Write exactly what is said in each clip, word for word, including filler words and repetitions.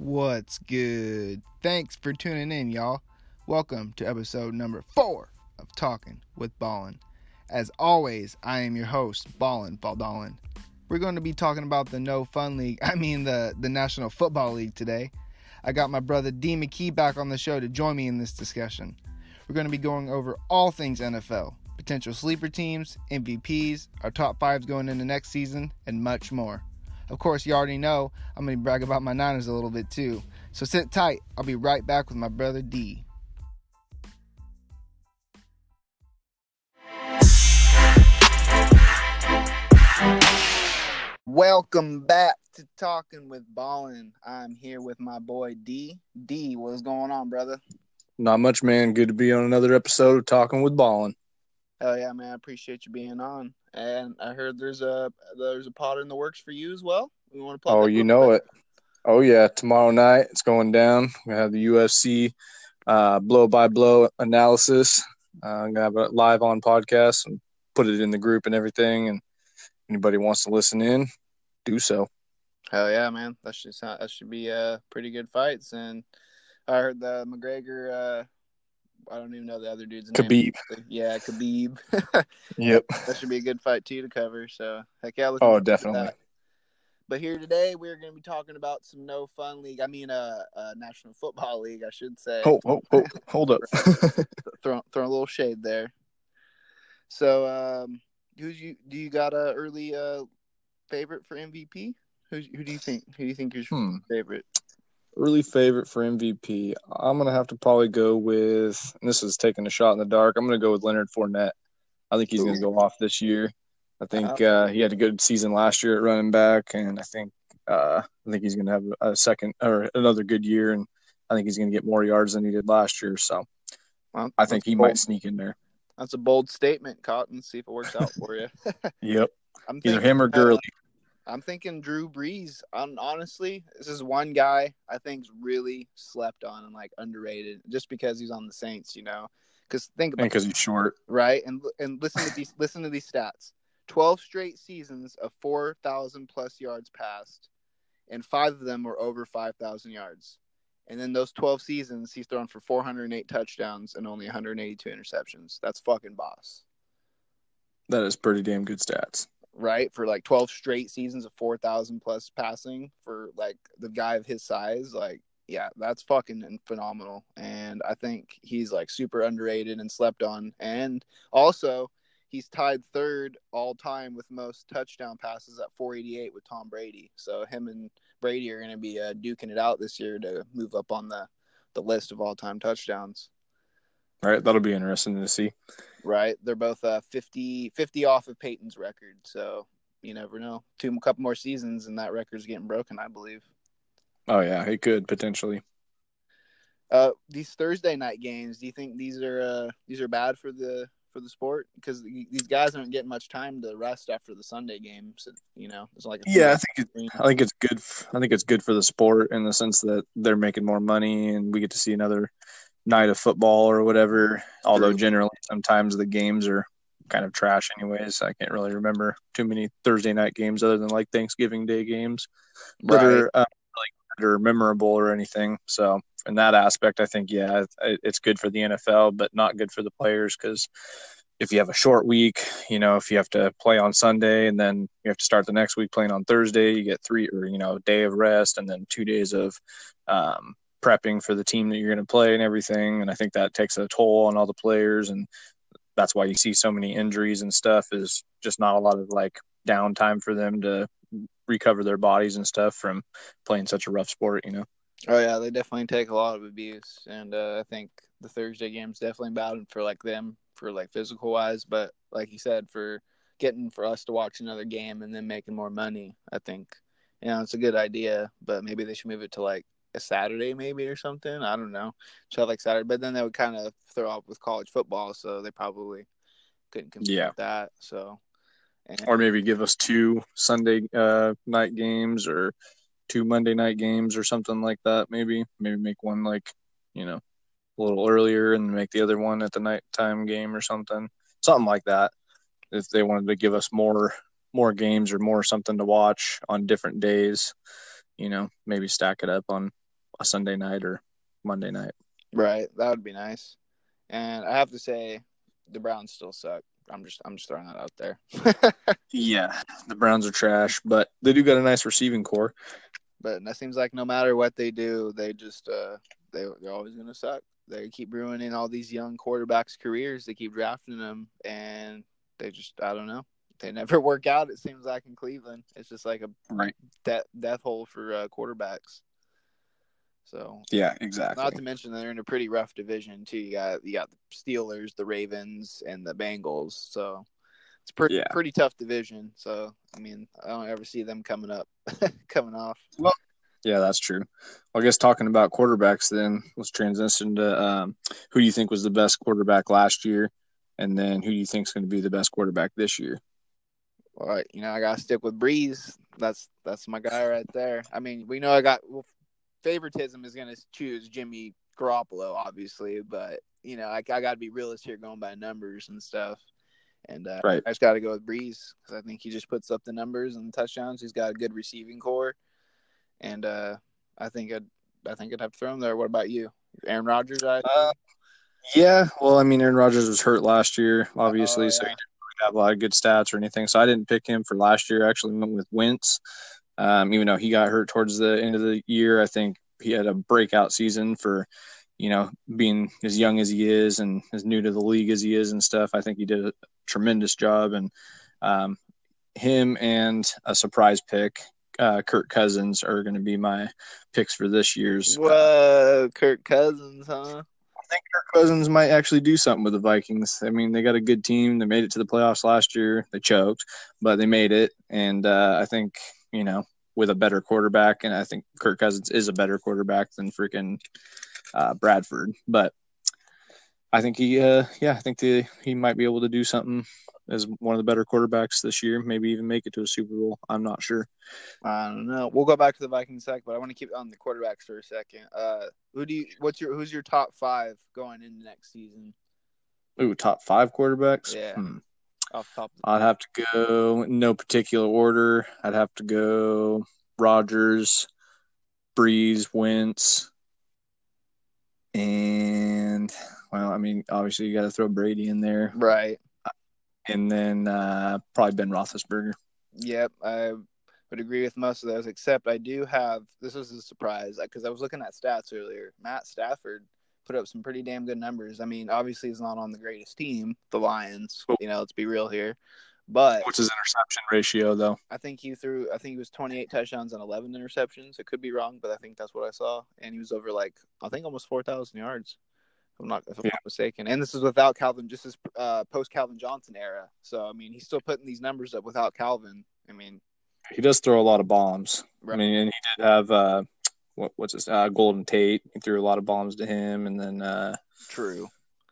What's good? Thanks for tuning in, y'all. Welcome to episode number four of Talking with Ballin. As always, I am your host, Ballin Baldallin. We're going to be talking about the No Fun League, I mean the, the National Football League today. I got my brother D McKee back on the show to join me in this discussion. We're going to be going over all things N F L, potential sleeper teams, M V Ps, our top fives going into next season, and much more. Of course, you already know I'm going to brag about my Niners a little bit too. So sit tight. I'll be right back with my brother D. Welcome back to Talking with Ballin. I'm here with my boy D. D, what's going on, brother? Not much, man. Good to be on another episode of Talking with Ballin. Hell yeah, man. I appreciate you being on. And I heard there's a there's a pod in the works for you as well. We want to plug Oh, you know it. Oh, yeah. Tomorrow night, it's going down. We're going to have the U F C uh, blow-by-blow analysis. Uh, I'm going to have it live on podcast and put it in the group and everything. And anybody wants to listen in, do so. Hell yeah, man. That should, sound, that should be uh, pretty good fights. And I heard the McGregor uh, – I don't even know the other dude's name. Khabib. Yeah, Khabib. Yep. That, that should be a good fight, too, to cover. So, heck yeah. Oh, definitely. That. But here today, we're going to be talking about some No Fun League. I mean, uh, uh National Football League, I should say. Oh, oh, oh, hold up. throw, throw a little shade there. So, um, who's you? Do you got a early uh favorite for M V P? Who's, who do you think? Who do you think is your hmm. favorite? Early favorite for M V P. I'm going to have to probably go with, and this is taking a shot in the dark, I'm going to go with Leonard Fournette. I think he's going to go off this year. I think uh, he had a good season last year at running back, and I think uh, I think he's going to have a second or another good year, and I think he's going to get more yards than he did last year. So well, I think he bold. might sneak in there. That's a bold statement, Cotton. See if it works out for you. Yep. I'm thinking, Either him or Gurley. Uh, I'm thinking Drew Brees. Um, honestly, this is one guy I think's really slept on and like underrated, just because he's on the Saints. You know, because think about because he's short, right? And and listen to these listen to these stats: twelve straight seasons of four thousand plus yards passed, and five of them were over five thousand yards. And then those twelve seasons, he's thrown for four hundred eight touchdowns and only one hundred eighty-two interceptions. That's fucking boss. That is pretty damn good stats. Right, for like twelve straight seasons of four thousand plus passing for like the guy of his size, like yeah, that's fucking phenomenal. And I think he's like super underrated and slept on. And also, he's tied third all time with most touchdown passes at four eighty-eight with Tom Brady. So him and Brady are going to be uh, duking it out this year to move up on the the list of all time touchdowns. All right, that'll be interesting to see. Right, they're both uh, fifty, fifty off of Peyton's record, so you never know. Two, a couple more seasons, and that record's getting broken, I believe. Oh yeah, it could potentially. Uh, these Thursday night games, do you think these are uh, these are bad for the for the sport? Because these guys aren't getting much time to rest after the Sunday games. You know, it's like a yeah, I think it, I think it's good. I think it's good for the sport in the sense that they're making more money, and we get to see another night of football or whatever, although True. generally sometimes the games are kind of trash anyways. I can't really remember too many Thursday night games other than like Thanksgiving Day games that right. are uh, like that are memorable or anything. So in that aspect, I think, yeah, it's good for the N F L, but not good for the players because if you have a short week, you know, if you have to play on Sunday and then you have to start the next week playing on Thursday, you get three or, you know, a day of rest and then two days of um, prepping for the team that you're going to play and everything. And I think that takes a toll on all the players. And that's why you see so many injuries and stuff is just not a lot of like downtime for them to recover their bodies and stuff from playing such a rough sport, you know? Oh yeah, they definitely take a lot of abuse. And uh, I think the Thursday game's definitely bad for like them for like physical wise. But like you said, for getting for us to watch another game and then making more money, I think, you know, it's a good idea, but maybe they should move it to like a Saturday maybe or something. I don't know. So like Saturday, but then they would kind of throw up with college football, so they probably couldn't compete yeah. with that. So, and, or maybe give us two Sunday uh, night games or two Monday night games or something like that. Maybe maybe make one like you know a little earlier and make the other one at the nighttime game or something, something like that. If they wanted to give us more more games or more something to watch on different days, you know, maybe stack it up on Sunday night or Monday night. Right, that would be nice. And I have to say, the Browns still suck. I'm just I'm just throwing that out there. Yeah, the Browns are trash, but they do got a nice receiving core. But that seems like no matter what they do, they just uh, they they're always gonna suck. They keep ruining all these young quarterbacks' careers. They keep drafting them, and they just I don't know. They never work out. It seems like in Cleveland, it's just like a Right. death death hole for uh, quarterbacks. So yeah, exactly. Not to mention they're in a pretty rough division too. You got you got the Steelers, the Ravens, and the Bengals. So it's pretty yeah. pretty tough division. So I mean, I don't ever see them coming up, coming off. Well, yeah, that's true. Well, I guess talking about quarterbacks, then let's transition to um, who do you think was the best quarterback last year, and then who do you think is going to be the best quarterback this year? All right, you know I gotta stick with Breeze. That's that's my guy right there. I mean, we know I got well, favoritism is gonna choose Jimmy Garoppolo, obviously, but you know I, I got to be realistic here, going by numbers and stuff. And uh, right. I just got to go with Breeze because I think he just puts up the numbers and the touchdowns. He's got a good receiving core, and uh, I think I'd I think I'd have to throw him there. What about you, Aaron Rodgers? I uh, yeah. Well, I mean, Aaron Rodgers was hurt last year, obviously, oh, yeah. so he didn't really have a lot of good stats or anything. So I didn't pick him for last year. I actually went with Wentz, um, even though he got hurt towards the end of the year. I think he had a breakout season for, you know, being as young as he is and as new to the league as he is and stuff. I think he did a tremendous job. And um, him and a surprise pick, uh, Kirk Cousins, are going to be my picks for this year's. Whoa, Kirk Cousins, huh? I think Kirk Cousins might actually do something with the Vikings. I mean, they got a good team. They made it to the playoffs last year. They choked, but they made it. And uh, I think, you know, with a better quarterback, and I think Kirk Cousins is a better quarterback than freaking uh, Bradford. But I think he, uh, yeah, I think the, he might be able to do something as one of the better quarterbacks this year. Maybe even make it to a Super Bowl. I'm not sure. I don't know. We'll go back to the Vikings sec, but I want to keep on the quarterbacks for a second. Uh, who do you? What's your? Who's your top five going into next season? Ooh, top five quarterbacks. Yeah. Hmm. Off the top. Of the I'd have to go in no particular order. I'd have to go Rodgers, Breeze, Wentz, and well, I mean, obviously you got to throw Brady in there, right? And then uh, probably Ben Roethlisberger. Yep, I would agree with most of those, except I do have this is a surprise because I was looking at stats earlier. Matt Stafford put up some pretty damn good numbers. I mean, obviously he's not on the greatest team, the Lions. You know, let's be real here. But what's his interception ratio, though? I think he threw. I think he was twenty-eight touchdowns and eleven interceptions. It could be wrong, but I think that's what I saw. And he was over like I think almost four thousand yards. If I'm not, if I'm yeah. not mistaken. And this is without Calvin, just his uh, post Calvin Johnson era. So I mean, he's still putting these numbers up without Calvin. I mean, he does throw a lot of bombs. Right. I mean, and he did have uh, what, what's his uh, Golden Tate. He threw a lot of bombs to him, and then uh, true.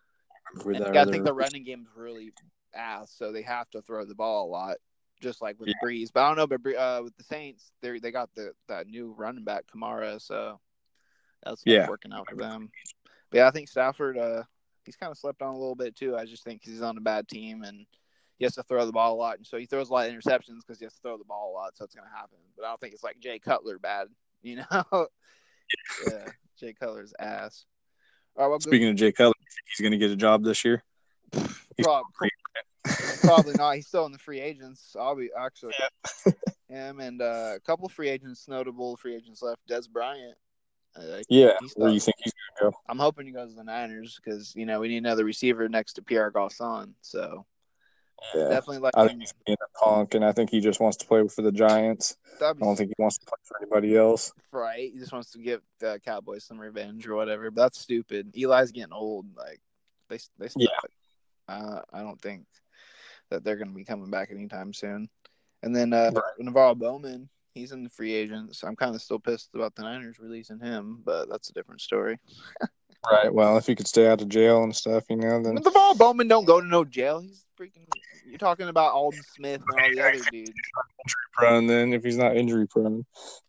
And I think the running game's really ass, so they have to throw the ball a lot, just like with yeah. Breeze. But I don't know, but uh, with the Saints, they they got the that new running back Kamara, so that's yeah. working out for them. But yeah, I think Stafford, uh, he's kind of slept on a little bit too. I just think he's on a bad team and he has to throw the ball a lot, and so he throws a lot of interceptions because he has to throw the ball a lot, so it's going to happen. But I don't think it's like Jay Cutler bad, you know? yeah, Jay Cutler's ass. All right, well, Speaking go- of Jay Cutler, he's going to get a job this year. Probably, probably not. He's still in the free agents. I'll be actually yeah. him and uh, a couple free agents, notable free agents left. Des Bryant. Uh, yeah, where do you think he's going to go? I'm hoping he goes to the Niners because you know we need another receiver next to Pierre Garçon. So yeah, definitely like. I think he's being a punk, and I think he just wants to play for the Giants. I don't think he wants to play for anybody else. Right, he just wants to give the Cowboys some revenge or whatever. But that's stupid. Eli's getting old. Like they they suck. Yeah. Uh, I don't think that they're going to be coming back anytime soon. And then uh, right. Navarro Bowman, he's in the free agents. I'm kind of still pissed about the Niners releasing him, but that's a different story. Right. Well, if he could stay out of jail and stuff, you know, then Navarro Bowman don't go to no jail. He's freaking. You're talking about Alden Smith and all the other dudes. Injury prone, then if he's not injury prone.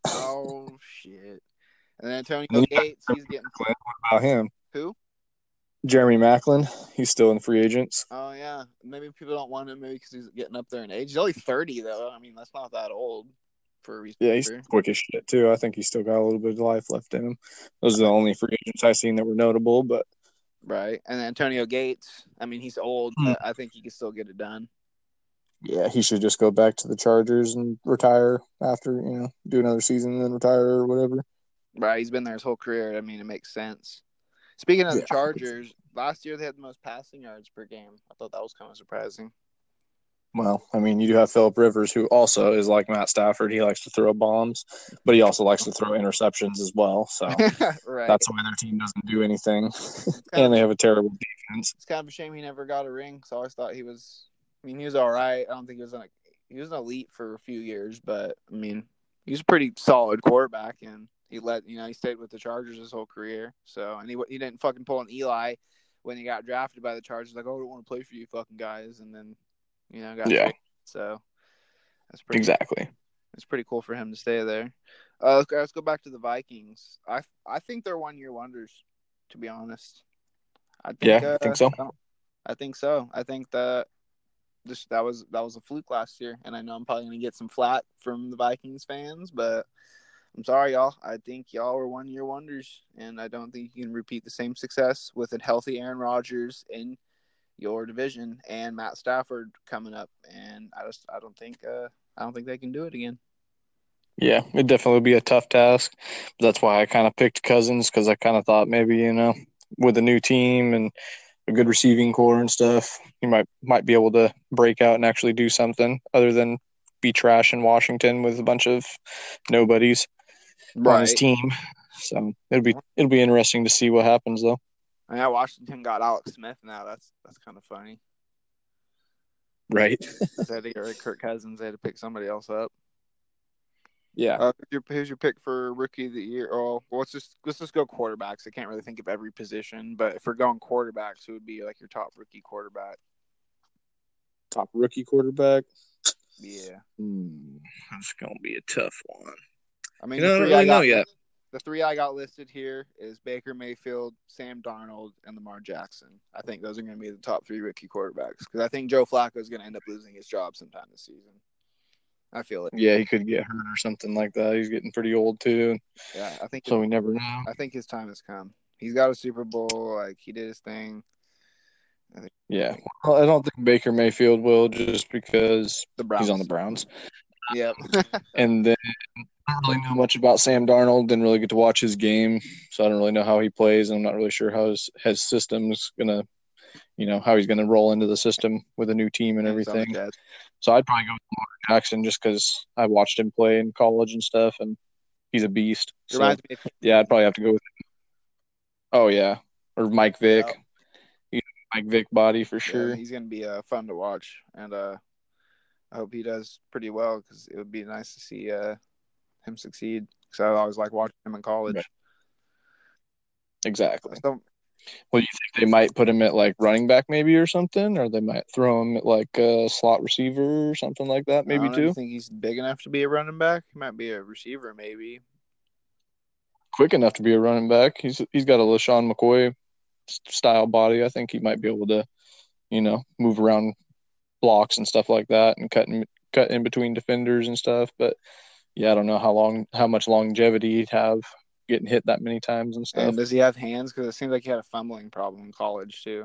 Oh shit! And then Antonio and Gates, he's getting. What about him? Who? Jeremy Maclin, he's still in free agents. Oh, yeah. Maybe people don't want him maybe because he's getting up there in age. He's only thirty, though. I mean, that's not that old. for a receiver. Yeah, he's quick as shit too. I think he's still got a little bit of life left in him. Those are the only free agents I've seen that were notable, but right. And Antonio Gates, I mean, he's old, hmm. but I think he can still get it done. Yeah, he should just go back to the Chargers and retire after, you know, do another season and then retire or whatever. Right, he's been there his whole career. I mean, it makes sense. Speaking of Yeah. the Chargers, last year they had the most passing yards per game. I thought that was kind of surprising. Well, I mean, you do have Phillip Rivers, who also is like Matt Stafford. He likes to throw bombs, but he also likes to throw interceptions as well. So right. that's why their team doesn't do anything. And of, they have a terrible defense. It's kind of a shame he never got a ring. So I always thought he was. I mean, he was all right. I don't think he was like he was an elite for a few years, but I mean, he was a pretty solid quarterback, and he let you know he stayed with the Chargers his whole career. So and he he didn't fucking pull an Eli when he got drafted by the Chargers. Like, oh, I don't want to play for you, fucking guys, and then you know got yeah. traded. So that's pretty exactly. It's pretty cool for him to stay there. Uh, let's, let's go back to the Vikings. I I think they're one year wonders, to be honest. I think, yeah, uh, I think so. I, I think so. I think that this that was that was a fluke last year, and I know I'm probably gonna get some flack from the Vikings fans, but I'm sorry, y'all. I think y'all were one year wonders, and I don't think you can repeat the same success with a healthy Aaron Rodgers in your division and Matt Stafford coming up. And I just I don't think uh, I don't think they can do it again. Yeah, it'd definitely be a tough task. That's why I kind of picked Cousins, because I kind of thought maybe, you know, with a new team and a good receiving core and stuff, he might might be able to break out and actually do something other than be trash in Washington with a bunch of nobodies right. on his team. So it'll be it'll be interesting to see what happens though. Yeah, Washington got Alex Smith now. That's that's kind of funny. Right. They had to get rid of Kirk Cousins. They had to pick somebody else up. Yeah. Uh, who's, your, who's your pick for rookie of the year? Oh, well, let's just let's just go quarterbacks. I can't really think of every position, but if we're going quarterbacks, who would be like your top rookie quarterback? Top rookie quarterback? Yeah. Hmm, that's gonna be a tough one. I mean, you know, the three I don't really I got, know yet. The three I got listed here is Baker Mayfield, Sam Darnold, and Lamar Jackson. I think those are going to be the top three rookie quarterbacks because I think Joe Flacco is going to end up losing his job sometime this season. I feel it. Yeah, he could get hurt or something like that. He's getting pretty old too. Yeah, I think so. We never know. I think his time has come. He's got a Super Bowl. Like he did his thing. I think, yeah, well, I don't think Baker Mayfield will just because the Browns. he's on the Browns. Yep. And then I don't really know much about Sam Darnold. Didn't really get to watch his game, so I don't really know how he plays. I'm not really sure how his, his system's gonna, you know, how he's gonna roll into the system with a new team and everything. So I'd probably go with Lamar Jackson just because I watched him play in college and stuff, and he's a beast. So, of- yeah, I'd probably have to go with him. Oh yeah, or Mike Vick. Yep. He's Mike Vick body for sure. Yeah, he's gonna be uh, fun to watch, and uh, I hope he does pretty well because it would be nice to see uh, him succeed. Because I always like watching him in college. Right. Exactly. So, well, do you think they might put him at like running back maybe or something, or they might throw him at like a slot receiver or something like that maybe I don't too? know, do you think he's big enough to be a running back? He might be a receiver maybe. Quick enough to be a running back. He's he's got a LaShawn McCoy style body. I think he might be able to, you know, move around blocks and stuff like that and cut in, cut in between defenders and stuff. But yeah, I don't know how long, how much longevity he'd have getting hit that many times and stuff. And does he have hands? Because it seems like he had a fumbling problem in college too.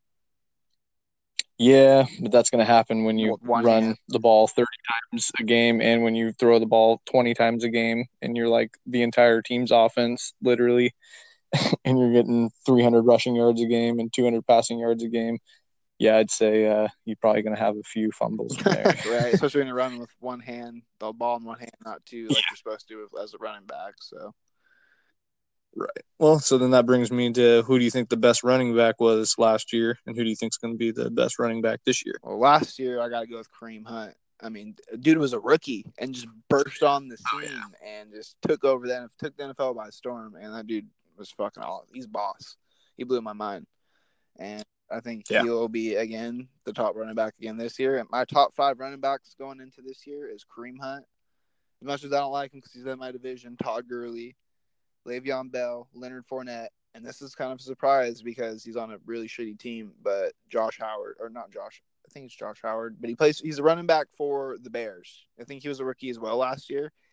Yeah, but that's going to happen when you One run hand. the ball thirty times a game and when you throw the ball twenty times a game and you're like the entire team's offense, literally, and you're getting three hundred rushing yards a game and two hundred passing yards a game. Yeah, I'd say uh, you're probably going to have a few fumbles in there. Right, especially when you're running with one hand, the ball in one hand, not two like yeah. you're supposed to as a running back. So, right. Well, so then that brings me to who do you think the best running back was last year, and who do you think is going to be the best running back this year? Well, last year I got to go with Kareem Hunt. I mean, dude was a rookie and just burst on the scene oh, yeah. and just took over that, took the N F L by storm. And that dude was fucking all. He's boss. He blew my mind, and I think yeah. he'll be again the top running back again this year. And my top five running backs going into this year is Kareem Hunt. As much as I don't like him because he's in my division, Todd Gurley, Le'Veon Bell, Leonard Fournette, and this is kind of a surprise because he's on a really shitty team. But Josh Howard, or not Josh, I think it's Josh Howard, but he plays. He's a running back for the Bears. I think he was a rookie as well last year,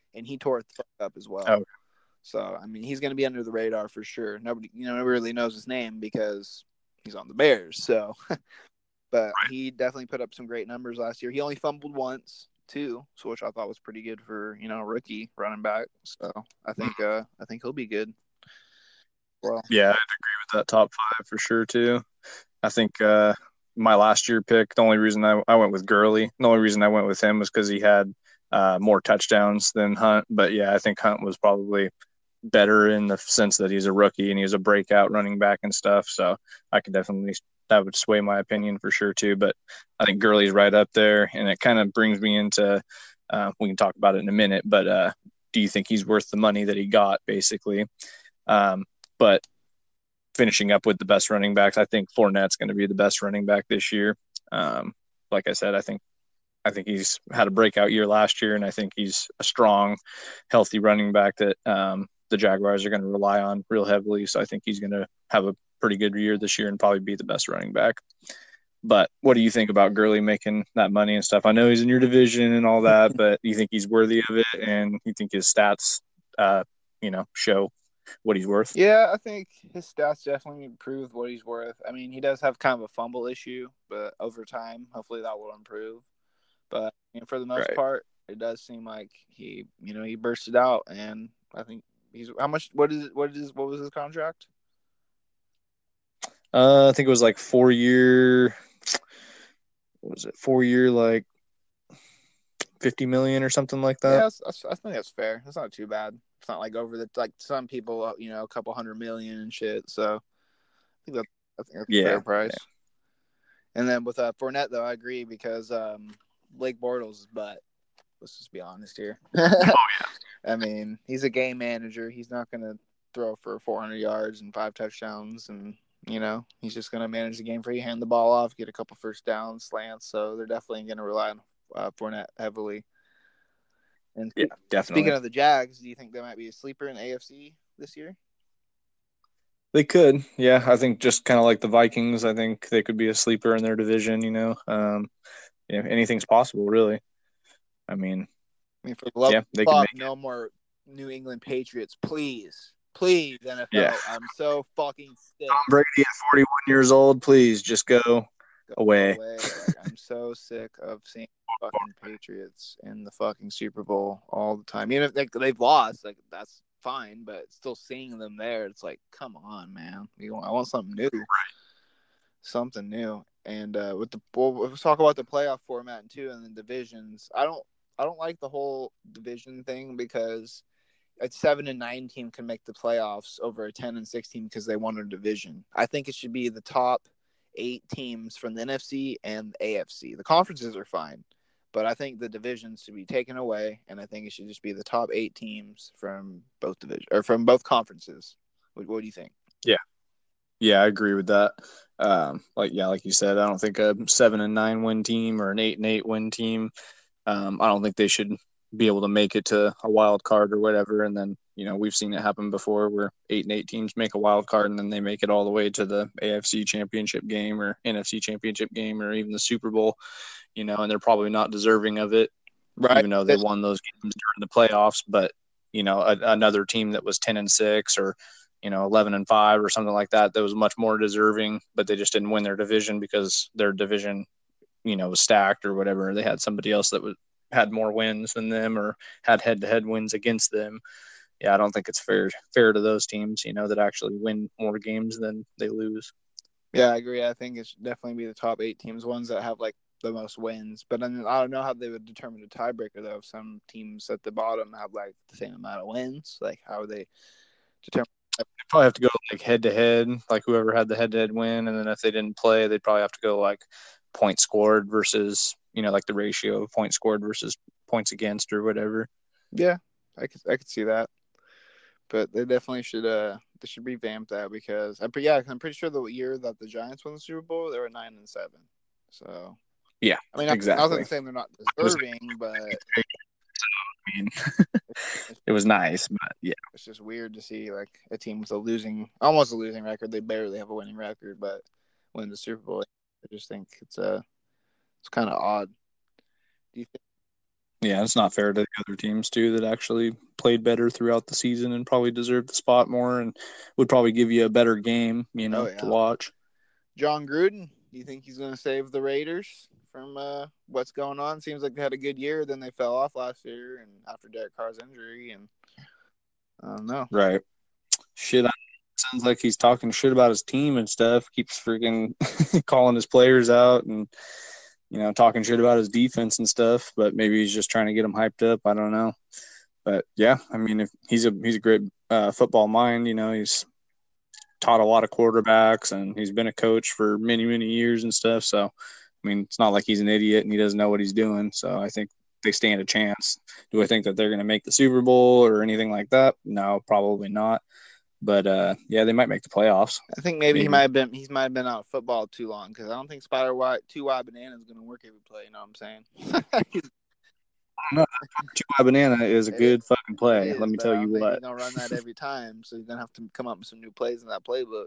and he tore it the fuck up as well. Oh. So I mean, he's going to be under the radar for sure. Nobody, you know, nobody really knows his name because he's on the Bears. So, but he definitely put up some great numbers last year. He only fumbled once, too, so which I thought was pretty good for, you know, a rookie running back. So I think uh, I think he'll be good. Well, yeah, I'd agree with that top five for sure too. I think uh, my last year pick, the only reason I, I went with Gurley, the only reason I went with him was because he had uh, more touchdowns than Hunt. But yeah, I think Hunt was probably better in the sense that he's a rookie and he's a breakout running back and stuff. So I could definitely, that would sway my opinion for sure too. But I think Gurley's right up there, and it kind of brings me into, uh, we can talk about it in a minute, but uh, do you think he's worth the money that he got, basically? Um, but finishing up with the best running backs, I think Fournette's going to be the best running back this year. Um, like I said, I think I think he's had a breakout year last year, and I think he's a strong, healthy running back that um, the Jaguars are going to rely on real heavily. So I think he's going to have a pretty good year this year and probably be the best running back. But what do you think about Gurley making that money and stuff? I know he's in your division and all that, but do you think he's worthy of it, and you think his stats, uh, you know, show what he's worth? Yeah, I think his stats definitely prove what he's worth. I mean, he does have kind of a fumble issue, but over time, hopefully that will improve. But you know, for the most Right. part, it does seem like he, you know, he bursted out, and I think he's how much? What is what is what was his contract? Uh, I think it was like four year. What was it? Four year, like fifty million or something like that. Yeah, that's, that's, I think that's fair. That's not too bad. It's not like over the like some people, you know, a couple hundred million and shit. So I think that I think that's a Yeah, fair price. Yeah. And then with uh, Fournette, though, I agree because um, Blake Bortles is butt. Let's just be honest here. Oh yeah. I mean, he's a game manager. He's not going to throw for four hundred yards and five touchdowns, and you know, he's just going to manage the game for you, hand the ball off, get a couple first downs, slants. So they're definitely going to rely on uh, Fournette heavily. And Yeah, definitely. Speaking of the Jags, do you think they might be a sleeper in A F C this year? They could. Yeah, I think just kind of like the Vikings, I think they could be a sleeper in their division, you know. Um, yeah, anything's possible, really. I mean, I mean, for the love yeah, of they the can fuck, make no more New England Patriots, please. Please, N F L. Yeah. I'm so fucking sick. Tom Brady at forty-one years old, please just go, Go away. away. Like, I'm so sick of seeing fucking Patriots in the fucking Super Bowl all the time. Even if they, they've lost, like that's fine, but still seeing them there, it's like, come on, man. You want, I want something new. Right. Something new. And uh, with the well, let's talk about the playoff format too, and the divisions. I don't, I don't like the whole division thing because a seven and nine team can make the playoffs over a ten and six team because they won a division. I think it should be the top eight teams from the N F C and the A F C. The conferences are fine, but I think the divisions should be taken away, and I think it should just be the top eight teams from both division or from both conferences. What, what do you think? Yeah. Yeah, I agree with that. Um, like yeah, like you said, I don't think a seven and nine win team or an eight and eight win team. Um, I don't think they should be able to make it to a wild card or whatever. And then you know we've seen it happen before where eight and eight teams make a wild card and then they make it all the way to the A F C Championship game or N F C Championship game or even the Super Bowl. You know, and they're probably not deserving of it, Right. even though they won those games during the playoffs. But you know, a, another team that was ten and six or you know, eleven and five or something like that, that was much more deserving, but they just didn't win their division because their division, you know, was stacked or whatever. They had somebody else that was, had more wins than them or had head-to-head wins against them. Yeah, I don't think it's fair fair to those teams, you know, that actually win more games than they lose. Yeah, I agree. I think it should definitely be the top eight teams, ones that have like the most wins. But then I don't know how they would determine a tiebreaker though. If some teams at the bottom have like the same amount of wins, like how would they determine? They probably have to go like head to head, like whoever had the head to head win, and then if they didn't play, they'd probably have to go like points scored versus you know like the ratio of points scored versus points against or whatever. Yeah, I could I could see that, but they definitely should uh they should revamp that because I'm pretty yeah I'm pretty sure the year that the Giants won the Super Bowl they were nine and seven. So yeah, I mean not, exactly. not that I'm saying they're not deserving, but I mean, it was nice, but yeah, it's just weird to see like a team with a losing, almost a losing record. They barely have a winning record, but win the Super Bowl. I just think it's a, uh, it's kind of odd. Do you think? Yeah, it's not fair to the other teams too that actually played better throughout the season and probably deserved the spot more and would probably give you a better game, you Oh know, to yeah. watch. John Gruden, do you think he's going to save the Raiders from uh, what's going on? Seems like they had a good year, then they fell off last year, and after Derek Carr's injury, and I don't know. Right. Shit, I, sounds like he's talking shit about his team and stuff. Keeps freaking calling his players out and you know talking shit about his defense and stuff. But maybe he's just trying to get them hyped up. I don't know. But yeah, I mean, if he's a he's a great uh, football mind. You know, he's taught a lot of quarterbacks and he's been a coach for many many years and stuff. So, I mean, it's not like he's an idiot and he doesn't know what he's doing. So I think they stand a chance. Do I think that they're going to make the Super Bowl or anything like that? No, probably not. But uh, yeah, they might make the playoffs. I think maybe, Maybe. he might have been he might have been out of football too long because I don't think Spider White two wide banana is going to work every play. You know what I'm saying? I don't know. Two wide banana is a It good is. fucking It play. is, Let me but tell I you don't think what. he's going to run that every time, so he's going to have to come up with some new plays in that playbook.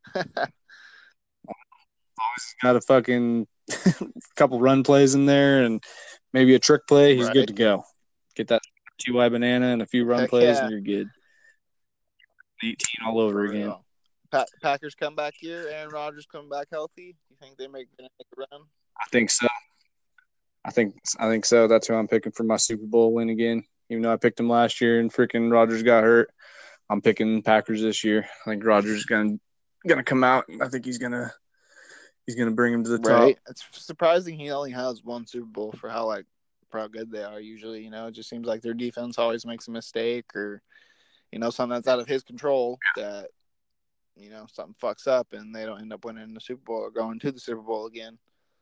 Always got a fucking couple run plays in there and maybe a trick play. He's Right. good to go. Get that two wide banana and a few run Heck plays, yeah. and you're good. eighteen all over For again. real. Pa- Packers come back here. Aaron Rodgers come back healthy. You think they make, gonna make a run? I think so. I think I think so. That's who I'm picking for my Super Bowl win again. Even though I picked him last year and freaking Rodgers got hurt, I'm picking Packers this year. I think Rodgers is gonna gonna come out. I think he's gonna he's gonna bring him to the Right. top. It's surprising he only has one Super Bowl for how like for how good they are usually. You know, it just seems like their defense always makes a mistake or you know something that's out of his control that you know something fucks up and they don't end up winning the Super Bowl or going to the Super Bowl again.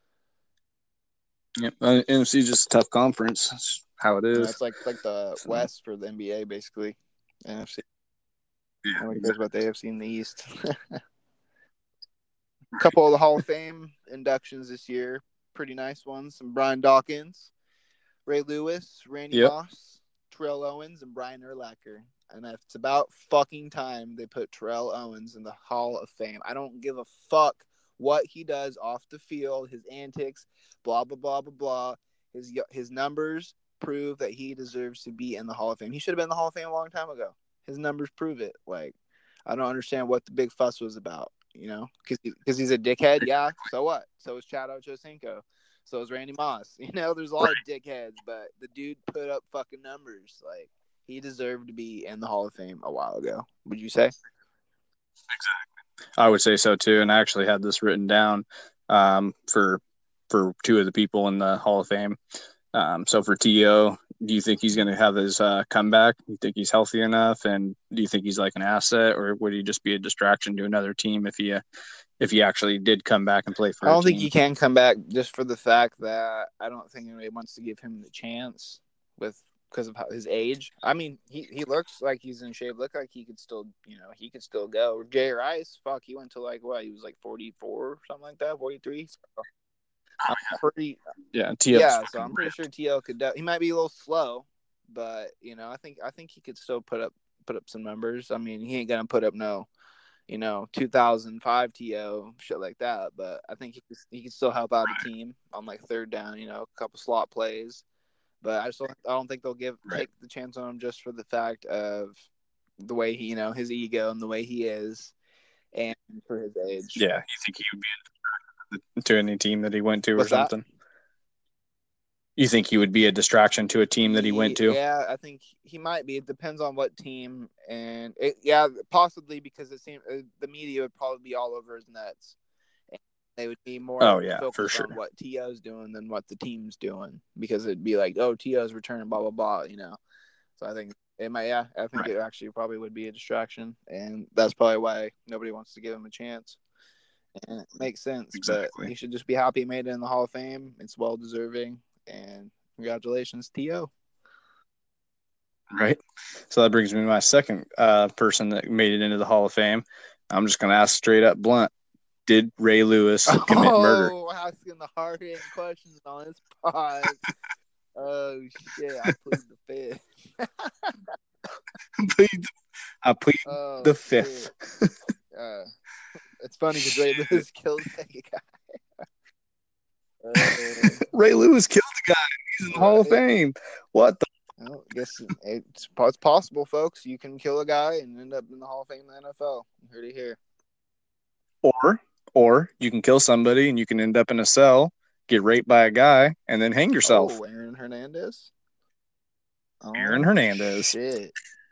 Yep. Uh, N F C is just a tough conference. That's how it You know, is. it's like like the So, West for the N B A basically. N F C. yeah, Nobody cares exactly. about the A F C in the East. A couple of the Hall of Fame inductions this year, pretty nice ones. Some Brian Dawkins, Ray Lewis, Randy Yep. Moss, Terrell Owens, and Brian Urlacher. And it's about fucking time they put Terrell Owens in the Hall of Fame. I don't give a fuck what he does off the field, his antics, blah blah blah blah blah. His his numbers prove that he deserves to be in the Hall of Fame. He should have been in the Hall of Fame a long time ago. His numbers prove it. Like, I don't understand what the big fuss was about. You know, because because he's a dickhead. Yeah, so what? So is Chad Ochocinco. So is Randy Moss. You know, there's a lot of dickheads, but the dude put up fucking numbers. Like, he deserved to be in the Hall of Fame a while ago. Would you say? Exactly. I would say so too. And I actually had this written down um, for for two of the people in the Hall of Fame. Um, so for T O, do you think he's going to have his uh, comeback? Do you think he's healthy enough? And do you think he's like an asset, or would he just be a distraction to another team if he uh, if he actually did come back and play for I a don't team? think he can come back just for the fact that I don't think anybody wants to give him the chance with because of how, his age. I mean, he, he looks like he's in shape. Look like he could still, you know, he could still go. Jay Rice, fuck, he went to like what? He was like forty-four or something like that, forty-three. So I'm pretty, Yeah, T O's yeah. So fucking I'm pretty ripped. sure T L could. He might be a little slow, but you know, I think I think he could still put up put up some numbers. I mean, he ain't gonna put up no. You know, two thousand five T O, shit like that. But I think he could, he could still help out a team on like third down, you know, a couple slot plays. But I just don't, I don't think they'll give Right. take the chance on him just for the fact of the way he, you know, his ego and the way he is, and for his age. Yeah, you think he would be to any team that he went to What's or something? That? You think he would be a distraction to a team that he went to? Yeah, I think he might be. It depends on what team, and it, yeah, possibly because it seems uh, the media would probably be all over his nuts. And they would be more oh, yeah, focused for sure. on what T O's doing than what the team's doing because it'd be like, oh, T O's returning, blah blah blah, you know. So I think it might, yeah, I think right. It actually probably would be a distraction, and that's probably why nobody wants to give him a chance. And it makes sense, exactly. But he should just be happy he made it in the Hall of Fame. It's well deserving. And congratulations, T O. Right. So that brings me to my second uh, person that made it into the Hall of Fame. I'm just going to ask straight up blunt. Did Ray Lewis commit oh, murder? Oh, asking the hard-hitting questions on this pod. Oh, shit. I plead the fifth. I plead, the, I plead oh, the fifth. uh, it's funny because Ray Lewis killed that guy. Uh, Ray Lewis killed the guy. He's in the Hall of right. Fame. What the? Well, I guess it's, it's possible, folks. You can kill a guy and end up in the Hall of Fame in the N F L. You heard it here. Or, or you can kill somebody and you can end up in a cell, get raped by a guy, and then hang yourself. Oh, Aaron Hernandez. Aaron Oh, Hernandez. Shit.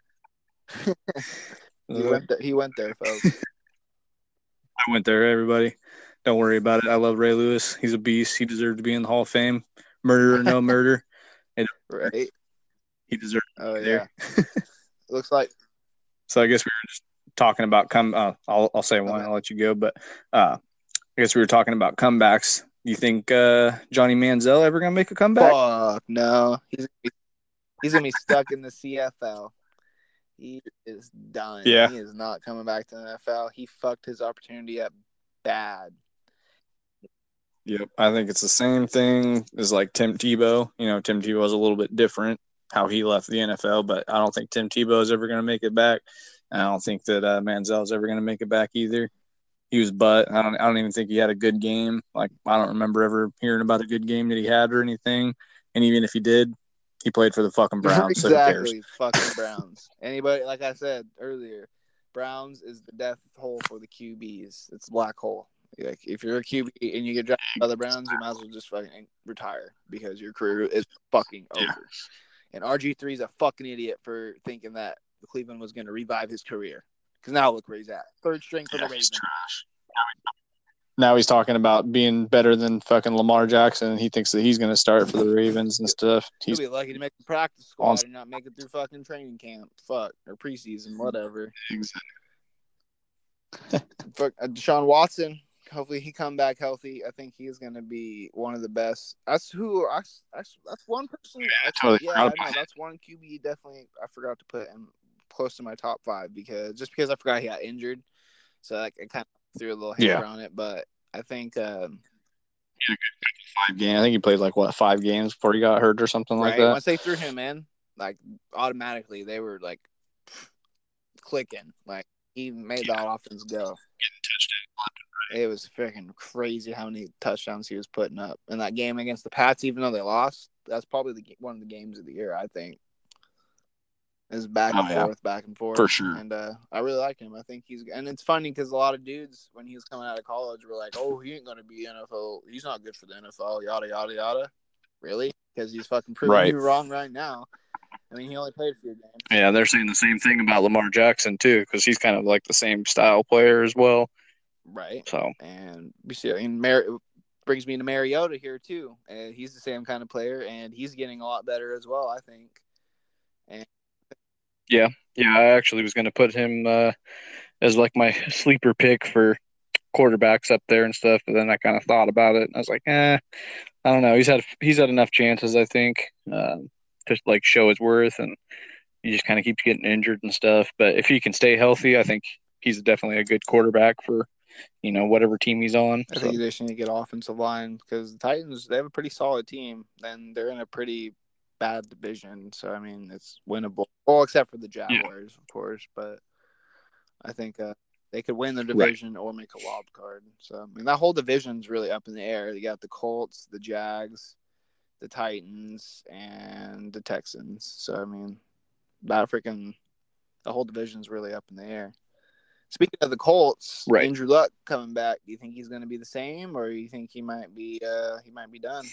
he went there. He went there, folks. I went there, everybody. Don't worry about it. I love Ray Lewis. He's a beast. He deserved to be in the Hall of Fame. Murder or no murder. Right. He deserved to Oh, be there. yeah. Looks like. So I guess we were just talking about come. Uh, I'll I'll say one. Okay. I'll let you go. But uh, I guess we were talking about comebacks. Do you think uh, Johnny Manziel ever gonna make a comeback? Fuck no. He's he's gonna be stuck in the C F L. He is done. Yeah. He is not coming back to the N F L. He fucked his opportunity up bad. Yep. I think it's the same thing as like Tim Tebow. You know, Tim Tebow is a little bit different how he left the N F L, but I don't think Tim Tebow is ever going to make it back. And I don't think that uh, Manziel is ever going to make it back either. He was butt. I don't. I don't even think he had a good game. Like I don't remember ever hearing about a good game that he had or anything. And even if he did, he played for the fucking Browns. Exactly, so fucking Browns. Anybody, like I said earlier, Browns is the death hole for the Q Bs. It's a black hole. Like if you're a Q B and you get drafted by the Browns, you might as well just fucking retire because your career is fucking over. Yeah. And R G three is a fucking idiot for thinking that Cleveland was going to revive his career. Because now look where he's at. Third string for yeah, the Ravens. Trash. Now he's talking about being better than fucking Lamar Jackson, and he thinks that he's going to start for the Ravens and stuff. He'll be lucky to make the practice squad on... and not make it through fucking training camp. Fuck. Or preseason, whatever. Exactly. Fuck, uh, Deshaun Watson, hopefully he come back healthy. I think he's going to be one of the best. That's who, I, that's, that's one person. Yeah, that's, totally yeah I know. That's one Q B definitely I forgot to put in close to my top five because just because I forgot he got injured. So like, I kind of threw a little hammer yeah. on it, but I think um, he had a good five games. I think he played like what five games before he got hurt or something right? like that. Once they threw him in, like automatically they were like clicking. Like he made yeah. the offense go. It was freaking crazy how many touchdowns he was putting up in that game against the Pats. Even though they lost, that's probably the, one of the games of the year. I think. Is back and oh, forth, yeah. back and forth. For sure. And uh, I really like him. I think he's – and it's funny because a lot of dudes, when he was coming out of college, were like, oh, he ain't going to be N F L. He's not good for the N F L, yada, yada, yada. Really? Because he's fucking proving right. you wrong right now. I mean, he only played a few games. Yeah, they're saying the same thing about Lamar Jackson, too, because he's kind of like the same style player as well. Right. So. And we see – and Mar- brings me to Mariota here, too. And he's the same kind of player, and he's getting a lot better as well, I think. And Yeah, yeah. I actually was going to put him uh, as like my sleeper pick for quarterbacks up there and stuff, but then I kind of thought about it and I was like, eh, I don't know. He's had he's had enough chances, I think, um, to like show his worth, and he just kind of keeps getting injured and stuff. But if he can stay healthy, I think he's definitely a good quarterback for you know whatever team he's on. I so. think they just need to get offensive line because the Titans they have a pretty solid team, and they're in a pretty bad division, so I mean it's winnable. Well, except for the Jaguars, yeah. of course, but I think uh, they could win the division right. or make a wild card. So I mean that whole division's really up in the air. You got the Colts, the Jags, the Titans, and the Texans. So I mean that freaking the whole division's really up in the air. Speaking of the Colts, right. Andrew Luck coming back. Do you think he's going to be the same, or do you think he might be uh, he might be done?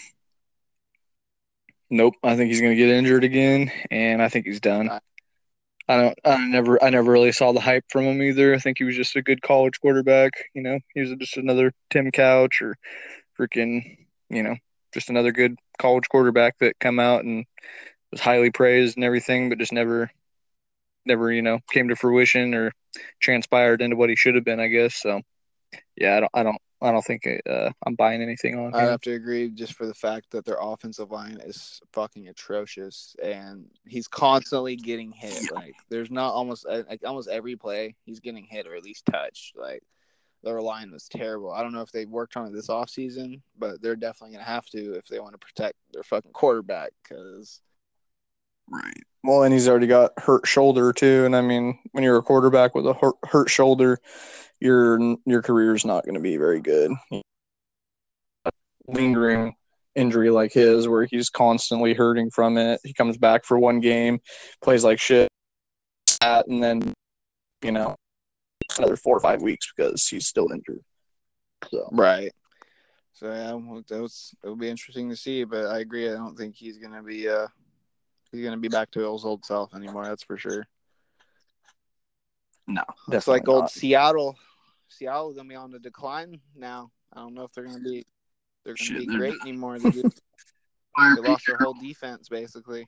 Nope, I think he's going to get injured again, and I think he's done. I don't. I never. I never really saw the hype from him either. I think he was just a good college quarterback. You know, he was just another Tim Couch or freaking, you know, just another good college quarterback that come out and was highly praised and everything, but just never, never, you know, came to fruition or transpired into what he should have been, I guess. So, yeah, I don't. I don't. I don't think uh, I'm buying anything on him. I have to agree just for the fact that their offensive line is fucking atrocious, and he's constantly getting hit. Yeah. Like, there's not almost like almost every play he's getting hit or at least touched. Like, their line was terrible. I don't know if they worked on it this offseason, but they're definitely gonna have to if they want to protect their fucking quarterback. Because right. Well, and he's already got hurt shoulder too, and I mean, when you're a quarterback with a hurt, hurt shoulder. Your your career is not going to be very good. lingering injury like his, where he's constantly hurting from it. He comes back for one game, plays like shit, and then, you know, another four or five weeks because he's still injured. So right. So yeah, well, that was it'll be interesting to see, but I agree. I don't think he's gonna be uh he's gonna be back to his old self anymore. That's for sure. no, Looks like definitely old not. Seattle. Seattle's gonna be on the decline now. I don't know if they're gonna be they're gonna Shit, be they're great anymore. They, just, they lost their whole defense basically.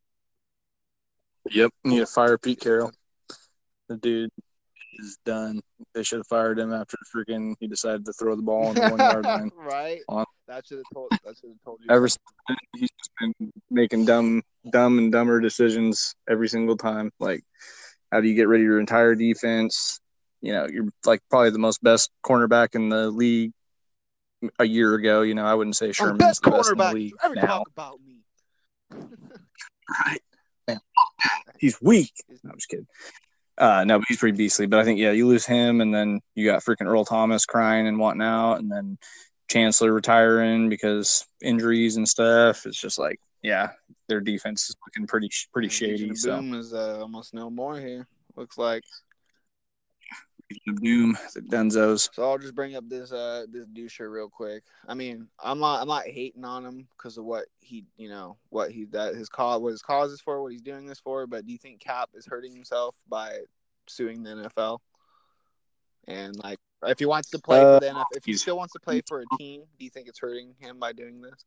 Yep, need to fire Pete Carroll. The dude is done. They should have fired him after freaking he decided to throw the ball on the one yard line. Right. On. That should have told. That should have told you. Ever since then, he's just been making dumb, dumb and dumber decisions every single time. Like, how do you get rid of your entire defense? You know, you're like probably the most best cornerback in the league a year ago. You know, I wouldn't say Sherman's best the best in the cornerback league you ever now. talk about me. Right. Man, he's weak. No, I'm just kidding. Uh, no, but he's pretty beastly. But I think, yeah, you lose him, and then you got freaking Earl Thomas crying and wanting out, and then Chancellor retiring because injuries and stuff. It's just like, yeah, their defense is looking pretty pretty And shady. Legion of So Boom is uh, almost no more here. Looks like. Legion of Doom, the Denzos. So I'll just bring up this uh this doucher real quick. I mean, I'm not I'm not hating on him because of what he you know what he that his cause what his cause is for, what he's doing this for. But do you think Cap is hurting himself by suing the N F L? And like, if he wants to play Uh, for the N F L, if he he's- still wants to play for a team, do you think it's hurting him by doing this?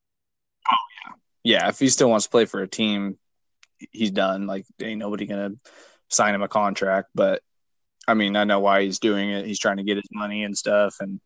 Yeah, if he still wants to play for a team, he's done. Like, ain't nobody gonna sign him a contract. But I mean, I know why he's doing it. He's trying to get his money and stuff, and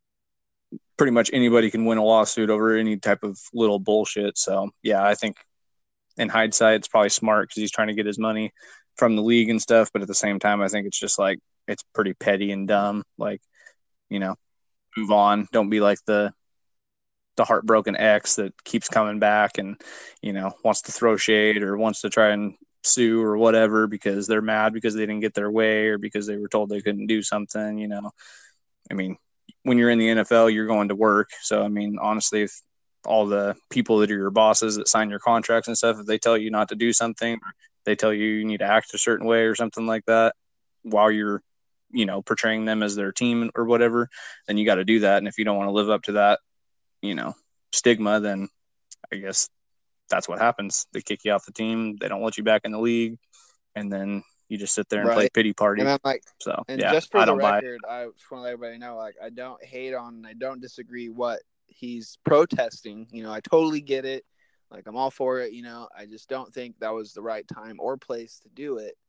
pretty much anybody can win a lawsuit over any type of little bullshit. So yeah, I think in hindsight, it's probably smart because he's trying to get his money from the league and stuff. But at the same time, I think it's just like it's pretty petty and dumb. Like, you know, move on. Don't be like the the heartbroken ex that keeps coming back and, you know, wants to throw shade or wants to try and sue or whatever because they're mad because they didn't get their way or because they were told they couldn't do something. You know, I mean, when you're in the N F L, you're going to work. So, I mean, honestly, if all the people that are your bosses that sign your contracts and stuff, if they tell you not to do something, or they tell you you need to act a certain way or something like that while you're, you know, portraying them as their team or whatever, then you got to do that. And if you don't want to live up to that, you know, stigma, then I guess that's what happens. They kick you off the team. They don't let you back in the league. And then you just sit there and Right. play pity party. And I'm like, so, and yeah, just for I the don't buy it. record, I just want to let everybody know, like, I don't hate on, and I don't disagree what he's protesting. You know, I totally get it. Like, I'm all for it. You know, I just don't think that was the right time or place to do it.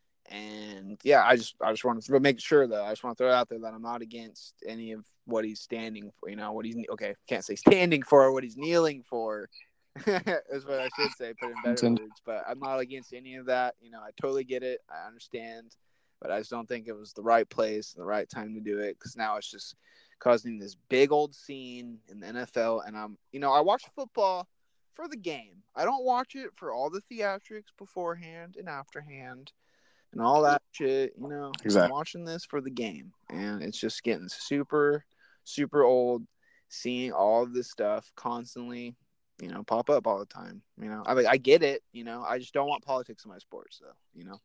And yeah, I just, I just want to make sure though. I just want to throw it out there that I'm not against any of what he's standing for. You know, what he's okay. Can't say standing for. What he's kneeling for is what I should say. Put in better words. But I'm not against any of that. You know, I totally get it. I understand. But I just don't think it was the right place, the right time to do it. Because now it's just causing this big old scene in the N F L. And I'm, you know, I watch football for the game. I don't watch it for all the theatrics beforehand and afterhand and all that shit. You know, exactly. I'm watching this for the game. And it's just getting super, super old seeing all of this stuff constantly, you know, pop up all the time. You know, I mean, I get it. You know, I just don't want politics in my sports, though. You know,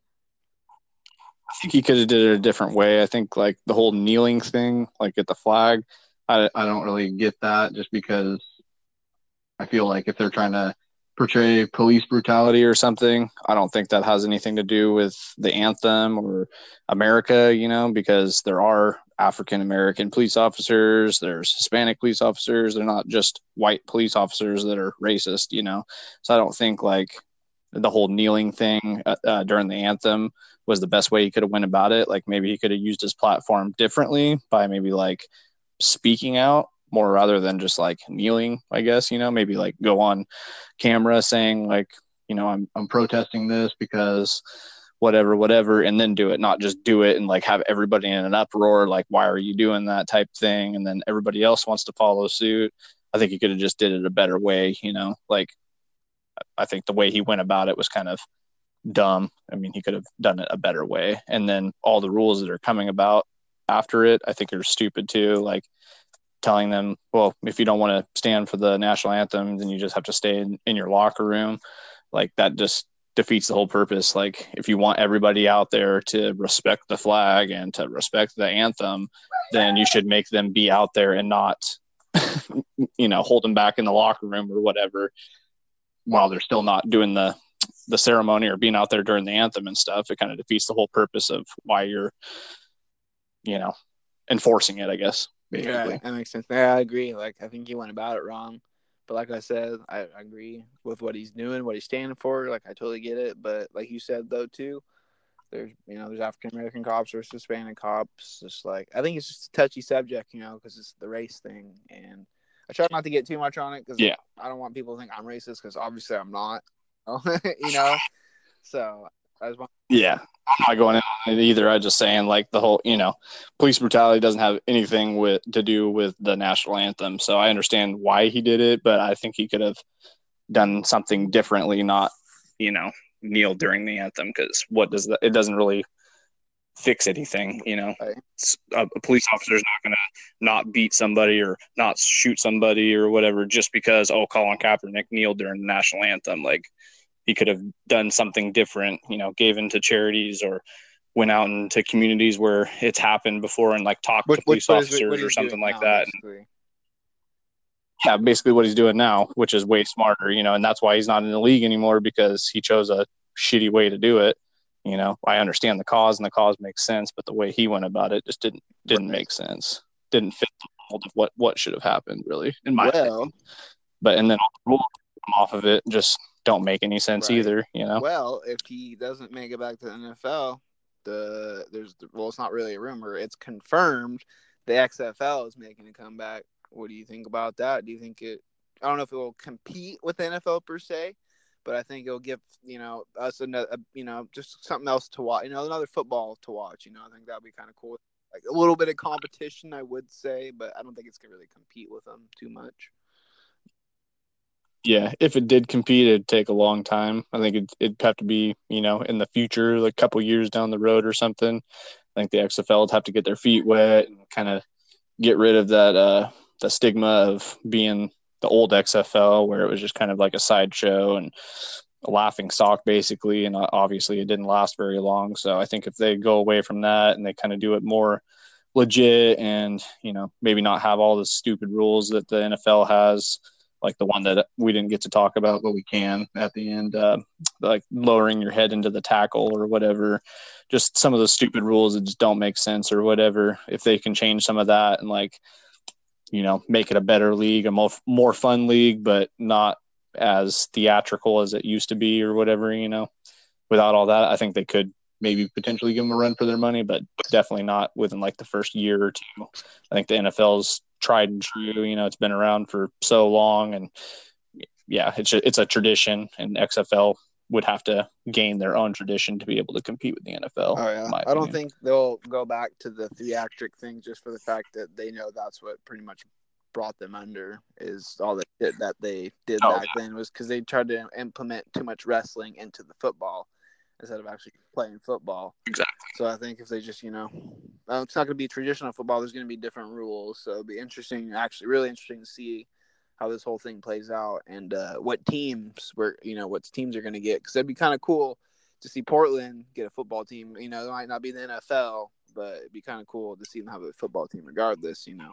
I think he could have did it a different way. I think like the whole kneeling thing, like at the flag, I I don't really get that just because I feel like if they're trying to portray police brutality or something, I don't think that has anything to do with the anthem or America, you know, because there are African American police officers, there's Hispanic police officers, they're not just white police officers that are racist, you know. So I don't think like the whole kneeling thing uh, uh, during the anthem was the best way he could have went about it. Like maybe he could have used his platform differently by maybe like speaking out more rather than just like kneeling, I guess, you know, maybe like go on camera saying like, you know, I'm I'm protesting this because whatever, whatever, and then do it, not just do it and like have everybody in an uproar, like, why are you doing that type thing? And then everybody else wants to follow suit. I think he could have just did it a better way, you know, like I think the way he went about it was kind of dumb. I mean, he could have done it a better way. And then all the rules that are coming about after it, I think are stupid too. Like telling them, well, if you don't want to stand for the national anthem, then you just have to stay in, in your locker room. Like that just defeats the whole purpose. Like if you want everybody out there to respect the flag and to respect the anthem, then you should make them be out there and not, you know, hold them back in the locker room or whatever while they're still not doing the, the ceremony or being out there during the anthem and stuff. It kind of defeats the whole purpose of why you're, you know, enforcing it, I guess. Basically. Yeah, that makes sense. Yeah, I agree. Like, I think he went about it wrong. But like I said, I, I agree with what he's doing, what he's standing for. Like, I totally get it. But like you said, though, too, there's, you know, there's African-American cops versus Hispanic cops. Just like, I think it's just a touchy subject, you know, because it's the race thing. And I try not to get too much on it because yeah. I don't want people to think I'm racist because obviously I'm not, you know? So I just want yeah. I'm not going in on it either. I'm just saying, like, the whole, you know, police brutality doesn't have anything with to do with the national anthem. So I understand why he did it, but I think he could have done something differently, not, you know, kneel during the anthem, because what does that? It doesn't really fix anything, you know. Right. A, a police officer is not going to not beat somebody or not shoot somebody or whatever just because, oh, Colin Kaepernick kneeled during the national anthem. Like, he could have done something different, you know, gave into charities or went out into communities where it's happened before and like talked Which, to police what is, officers what or something like now, that. Basically. And, yeah, basically what he's doing now, which is way smarter, you know, and that's why he's not in the league anymore, because he chose a shitty way to do it. You know, I understand the cause and the cause makes sense, but the way he went about it just didn't didn't right. make sense. Didn't fit the mold of what, what should have happened, really, in my well, opinion. But and then all the rules off of it just don't make any sense right. either, you know. Well, if he doesn't make it back to the N F L, the there's well, it's not really a rumor; it's confirmed. The X F L is making a comeback. What do you think about that? Do you think it? I don't know if it will compete with the N F L per se, but I think it'll give you know us another, you know, just something else to watch. You know, another football to watch. You know, I think that'd be kind of cool. Like a little bit of competition, I would say, but I don't think it's gonna really compete with them too much. Yeah, if it did compete, it'd take a long time. I think it'd, it'd have to be, you know, in the future, like a couple years down the road or something. I think the X F L would have to get their feet wet and kind of get rid of that uh, the stigma of being the old X F L, where it was just kind of like a sideshow and a laughing stock, basically. And obviously, it didn't last very long. So I think if they go away from that and they kind of do it more legit and, you know, maybe not have all the stupid rules that the N F L has, like the one that we didn't get to talk about, but we can at the end, uh, like lowering your head into the tackle or whatever. Just some of those stupid rules that just don't make sense or whatever. If they can change some of that and, like, you know, make it a better league, a more, more fun league, but not as theatrical as it used to be or whatever, you know, without all that, I think they could maybe potentially give them a run for their money, but definitely not within like the first year or two. I think the N F L's tried and true, you know, it's been around for so long, and yeah, it's a, it's a tradition, and X F L would have to gain their own tradition to be able to compete with the N F L. Oh yeah, I don't think they'll go back to the theatric thing just for the fact that they know that's what pretty much brought them under, is all the shit that they did oh, back yeah. then was because they tried to implement too much wrestling into the football instead of actually playing football. Exactly. So I think if they just, you know, uh, it's not going to be traditional football. There's going to be different rules. So it'll be interesting, actually really interesting to see how this whole thing plays out and uh, what teams were, you know, what teams are going to get. Because it'd be kind of cool to see Portland get a football team. You know, it might not be the N F L, but it'd be kind of cool to see them have a football team regardless, you know.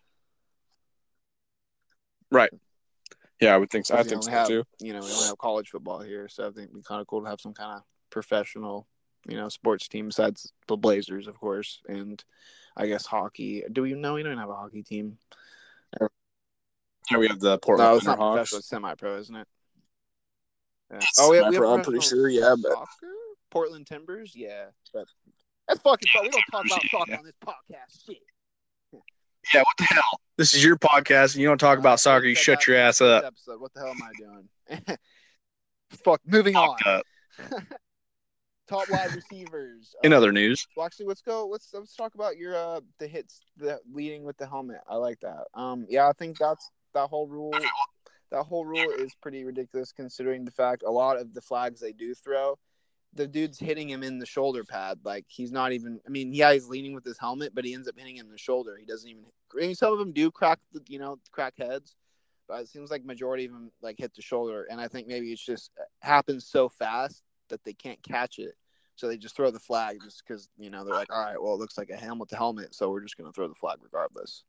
Right. Yeah, I would think so. I think so have, too. You know, we don't have college football here, so I think it'd be kind of cool to have some kind of professional, you know, sports team besides the Blazers, of course, and I guess hockey. Do we know we don't have a hockey team? Yeah, we have the Portland. No, it's not Hawks. professional. It's semi-pro, isn't it? Yeah. It's oh, we have, we have I'm pretty sure. Yeah, but soccer? Portland Timbers. Yeah, but that's fucking fun. We don't talk about soccer yeah. on this podcast. Shit. Yeah, what the hell? This is your podcast, and you don't talk uh, about soccer. You shut your ass up. Episode. What the hell am I doing? Fuck. Moving Fuck on. Top wide receivers. In um, other news, well, actually, let's go. Let's let's talk about your uh the hits, the leading with the helmet. I like that. Um, yeah, I think that's that whole rule. That whole rule is pretty ridiculous considering the fact a lot of the flags they do throw the dude's hitting him in the shoulder pad. Like, he's not even – I mean, yeah, he's leaning with his helmet, but he ends up hitting him in the shoulder. He doesn't even – I mean, some of them do crack, the, you know, crack heads, but it seems like majority of them, like, hit the shoulder. And I think maybe it's just happens so fast that they can't catch it. So they just throw the flag just because, you know, they're like, all right, well, it looks like a helmet to helmet, so we're just going to throw the flag regardless.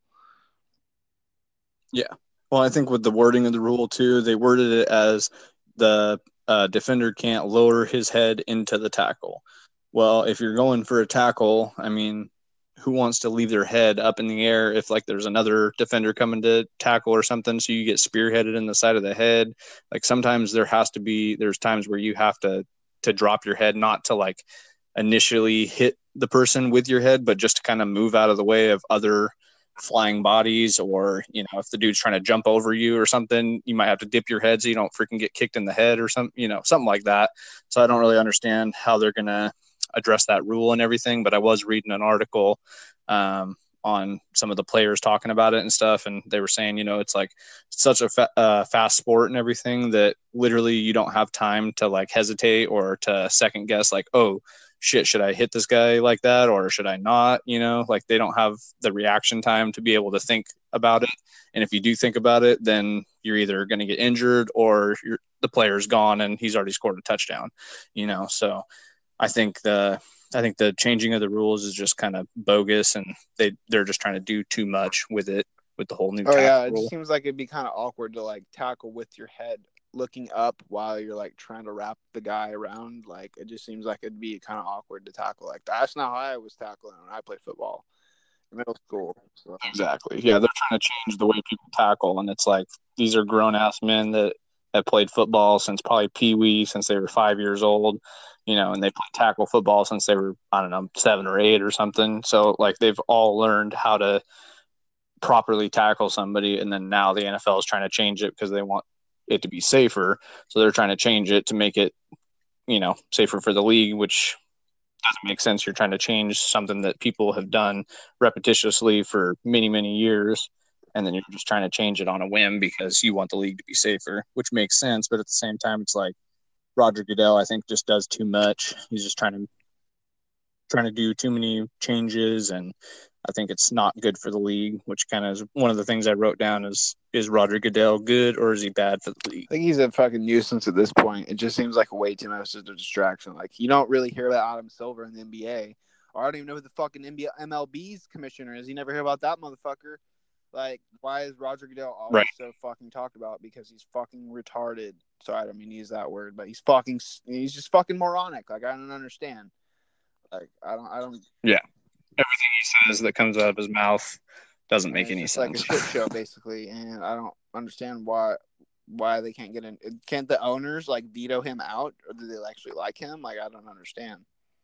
Yeah. Well, I think with the wording of the rule, too, they worded it as the uh, defender can't lower his head into the tackle. Well, if you're going for a tackle, I mean, who wants to leave their head up in the air if, like, there's another defender coming to tackle or something, so you get spearheaded in the side of the head? Like, sometimes there has to be – there's times where you have to to drop your head, not to, like, initially hit the person with your head, but just to kind of move out of the way of other – flying bodies, or, you know, if the dude's trying to jump over you or something, you might have to dip your head so you don't freaking get kicked in the head or something, you know, something like that. So I don't really understand how they're going to address that rule and everything, but I was reading an article um, on some of the players talking about it and stuff, and they were saying, you know, it's like such a fa- uh, fast sport and everything that literally you don't have time to, like, hesitate or to second guess, like, oh, shit, should I hit this guy like that or should I not? You know, like, they don't have the reaction time to be able to think about it. And if you do think about it, then you're either going to get injured or you're, the player's gone and he's already scored a touchdown, you know? So I think the, I think the changing of the rules is just kind of bogus, and they, they're just trying to do too much with it, with the whole new oh, tackle yeah, it rule. just seems like it'd be kind of awkward to, like, tackle with your head looking up while you're, like, trying to wrap the guy around. Like, it just seems like it'd be kind of awkward to tackle like that. That's not how I was tackling when I played football in middle school. So. Exactly. Yeah, they're trying to change the way people tackle, and it's like these are grown-ass men that have played football since probably Pee-wee, since they were five years old, you know, and they played tackle football since they were, I don't know, seven or eight or something. So, like, they've all learned how to properly tackle somebody, and then now the N F L is trying to change it because they want it to be safer. So they're trying to change it to make it, you know, safer for the league, which doesn't make sense. You're trying to change something that people have done repetitiously for many, many years, and then you're just trying to change it on a whim because you want the league to be safer, which makes sense. But at the same time, it's like Roger Goodell, I think, just does too much. He's just trying to trying to do too many changes, and I think it's not good for the league, which kind of is one of the things I wrote down is, is Roger Goodell good or is he bad for the league? I think he's a fucking nuisance at this point. It just seems like way too much of a distraction. Like, you don't really hear about Adam Silver in the N B A. Or I don't even know who the fucking N B A, M L B's commissioner is. You never hear about that motherfucker. Like, why is Roger Goodell always right. so fucking talked about? Because he's fucking retarded. Sorry, I don't mean to use that word, but he's fucking, he's just fucking moronic. Like, I don't understand. Like, I don't, I don't. Yeah. Everything he says that comes out of his mouth doesn't make it's any just sense. Like a shit show, basically, and I don't understand why why they can't get in. Can't the owners, like, veto him out, or do they actually like him? Like, I don't understand.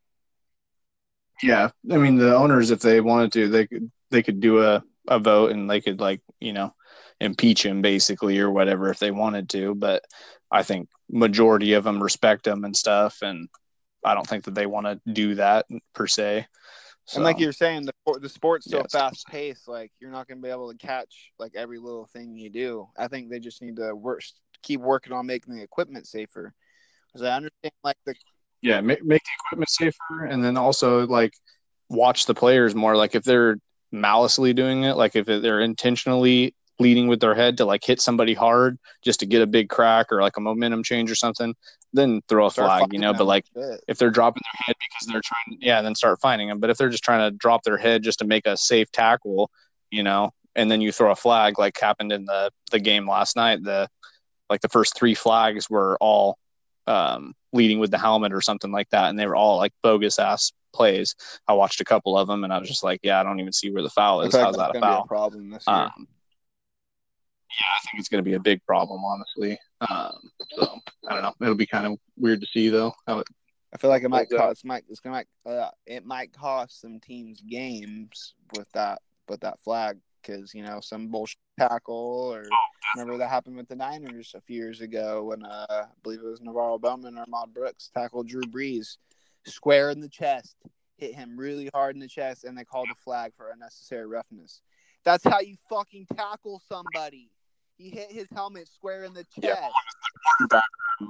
Yeah, I mean, the owners, if they wanted to, they could they could do a, a vote and they could, like, you know, impeach him basically or whatever if they wanted to. But I think majority of them respect him and stuff, and I don't think that they want to do that per se. So, and like you're saying, the the sport's so yeah, fast paced, like, you're not gonna be able to catch, like, every little thing you do. I think they just need to work, keep working on making the equipment safer. Because I understand, like, the yeah, make make the equipment safer, and then also, like, watch the players more. Like, if they're maliciously doing it, like if they're intentionally leading with their head to, like, hit somebody hard just to get a big crack or like a momentum change or something, then throw a start flag, you know. them. But, like, Shit. if they're dropping their head because they're trying, yeah, then start fining them. But if they're just trying to drop their head just to make a safe tackle, you know, and then you throw a flag, like happened in the the game last night, the like the first three flags were all um, leading with the helmet or something like that, and they were all, like, bogus ass plays. I watched a couple of them, and I was just like, yeah, I don't even see where the foul is. I feel like How's that's that a gonna foul? be a problem this year. Um, yeah, I think it's going to be a big problem, honestly. Um, so I don't know. It'll be kind of weird to see, though, how it. I feel like it might Holds out. cost, might it's gonna uh, it might cost some teams games with that with that flag, because, you know, some bullshit tackle, or remember that happened with the Niners a few years ago when uh, I believe it was Navarro Bowman or Ahmad Brooks tackled Drew Brees square in the chest, hit him really hard in the chest, and they called a flag for unnecessary roughness. That's how you fucking tackle somebody. He hit his helmet square in the chest. Yeah, the quarterback who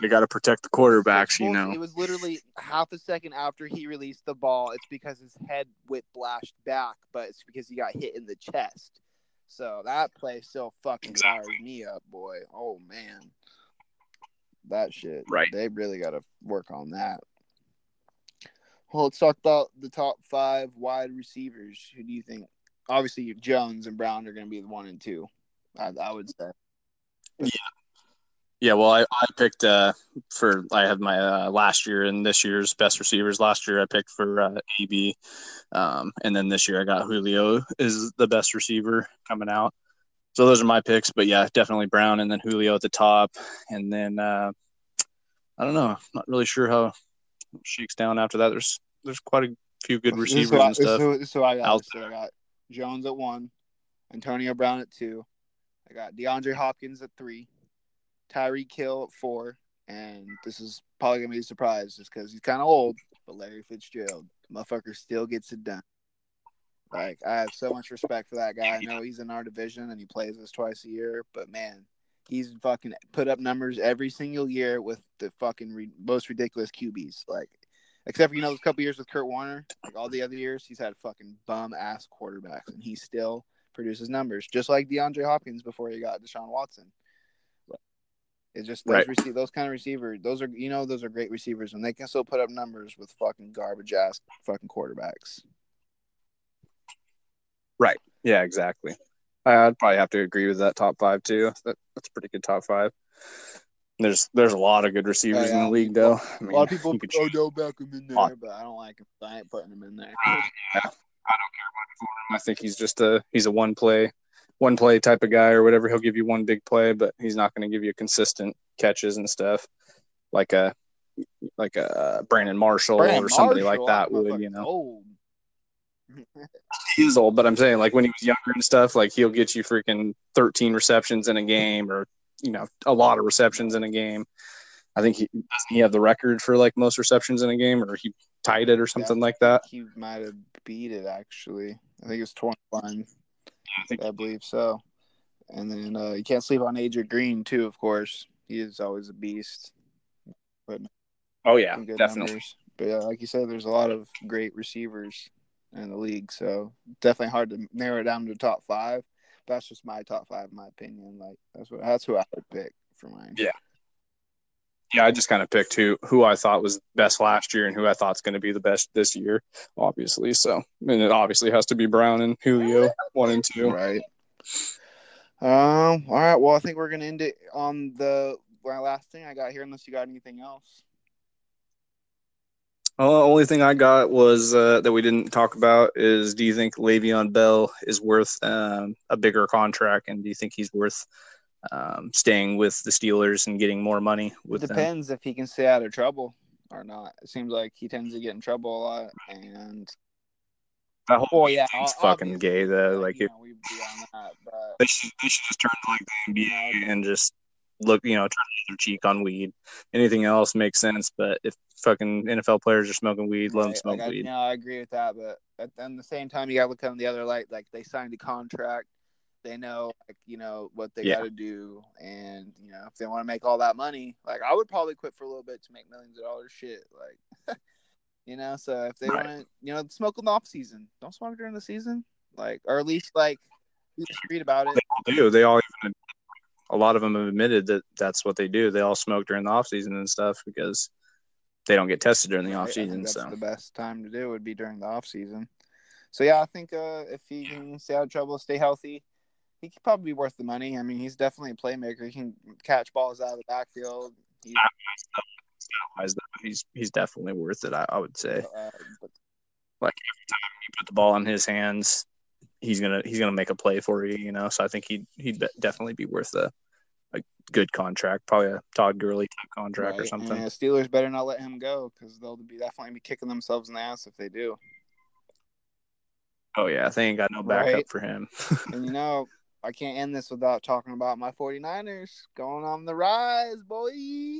they got to protect the quarterbacks, you Bullshit. know. It was literally half a second after he released the ball. It's because his head whiplashed back, but it's because he got hit in the chest. So that play still fucking Exactly. fires me up, boy. Oh, man. That shit. Right. They really got to work on that. Well, let's talk about the top five wide receivers. Who do you think? Obviously, Jones and Brown are going to be the one and two, I, I would say. Yeah. Yeah, well, I, I picked uh, for – I had my uh, last year and this year's best receivers. Last year I picked for uh, A B, um, and then this year I got Julio is the best receiver coming out. So those are my picks. But, yeah, definitely Brown and then Julio at the top. And then uh, I don't know. Not really sure how it shakes down after that. There's there's quite a few good This is receivers what, and stuff. This is, this is what I got. out This is what I got Jones at one, Antonio Brown at two. I got DeAndre Hopkins at three, Tyreek Hill at four, and this is probably going to be a surprise just because he's kind of old, but Larry Fitzgerald, motherfucker still gets it done. Like, I have so much respect for that guy. I know he's in our division and he plays us twice a year, but man, he's fucking put up numbers every single year with the fucking re- most ridiculous Q Bs. Like, except for, you know, those couple years with Kurt Warner, like all the other years, he's had fucking bum-ass quarterbacks, and he still produces numbers, just like DeAndre Hopkins before he got Deshaun Watson. It's just those Right. receive those kind of receivers. Those are, you know, those are great receivers, and they can still put up numbers with fucking garbage ass fucking quarterbacks. Right. Yeah, exactly. I'd probably have to agree with that top five too. That, that's a pretty good top five. There's there's a lot of good receivers Oh, yeah, in the I league, mean, though. a I mean, lot of people, you could oh, choose. no, Beckham in there, but I don't like him. I ain't putting him in there. Yeah, I don't care much for him. I think he's just a he's a one play, one play type of guy or whatever. He'll give you one big play, but he's not going to give you consistent catches and stuff like a like a Brandon Marshall Brandon or somebody Marshall, like that that would, you motherfucker's know. old. He's old, but I'm saying like when he was younger and stuff, like he'll get you freaking thirteen receptions in a game, or you know, a lot of receptions in a game. I think he doesn't he have the record for like most receptions in a game, or he tied it or something Yeah, like that. He might have beat it actually. I think it was twenty-one. I think I believe so. And then uh, you can't sleep on A J Green too. Of course, he is always a beast. But oh yeah, some good definitely. numbers. But yeah, like you said, there's a lot of great receivers in the league, so definitely hard to narrow it down to the top five. But that's just my top five, in my opinion. Like that's what that's who I would pick for mine. Yeah. Yeah, I just kind of picked who who I thought was best last year and who I thought is going to be the best this year, obviously. So, and it obviously has to be Brown and Julio, one and two. Right. Um. All right. Well, I think we're gonna end it on the my last thing I got here, unless you got anything else. Well, the only thing I got was uh, that we didn't talk about is: do you think Le'Veon Bell is worth um, a bigger contract, and do you think he's worth um, staying with the Steelers and getting more money with It them? depends if he can stay out of trouble or not. It seems like he tends to get in trouble a lot, and That whole oh yeah, thing's fucking obviously, gay though. Like, you if know, we'd be on that, but they should they should just turn to like the N B A you know, and just look, you know, turn their cheek on weed. Anything else makes sense, but if fucking N F L players are smoking weed, let them right, smoke like I, weed. you know, I agree with that, but at, at the same time, you got to look on the other light. Like they signed a contract, they know, like you know what they Yeah. got to do, and you know if they want to make all that money, like I would probably quit for a little bit to make millions of dollars. Shit, like you know, so if they Right. want to, you know, smoke in the off season, don't smoke during the season, like or at least like you just read about it. They all do. They all even a lot of them have admitted that that's what they do. They all smoke during the off season and stuff because they don't get tested during the Right? off I think season. that's So the best time to do would be during the off season. So yeah, I think uh, if he can stay out of trouble, stay healthy, he could probably be worth the money. I mean, he's definitely a playmaker. He can catch balls out of the backfield. He, he's he's definitely worth it. I, I would say. uh, but, Like every time you put the ball in his hands, he's gonna he's gonna make a play for you. You know, so I think he'd he'd be- definitely be worth a a good contract, probably a Todd Gurley type contract or right, something. and the Steelers better not let him go because they'll be definitely be kicking themselves in the ass if they do. Oh yeah, they ain't got no backup Right. for him. And you know, I can't end this without talking about my 49ers going on the rise, boy.